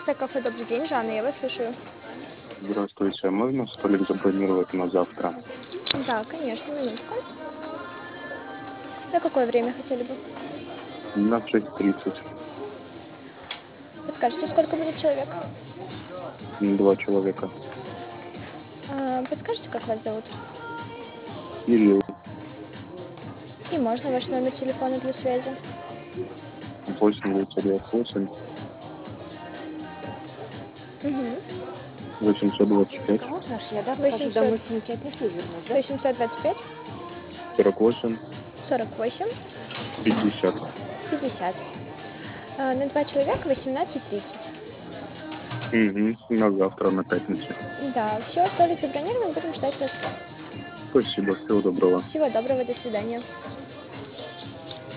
Станция кафе «Добрый день», Жанна, я вас слушаю. Здравствуйте, а можно столик забронировать на завтра? Да, конечно, минутку. На какое время хотели бы? На 6:30. Подскажите, сколько будет человек? 2 человека. Подскажите, как вас зовут? Или И можно ваш номер телефона для связи? 898 Угу. 825 Можно ж я, да, скажу 800, домой снять, опять вернусь, да? 825 48 48 50. 50. На 2 человека 18:30. Угу. На завтра, на пятницу. Да, все, столик забронирован, будем ждать вас. Спасибо, всего доброго. Всего доброго, до свидания.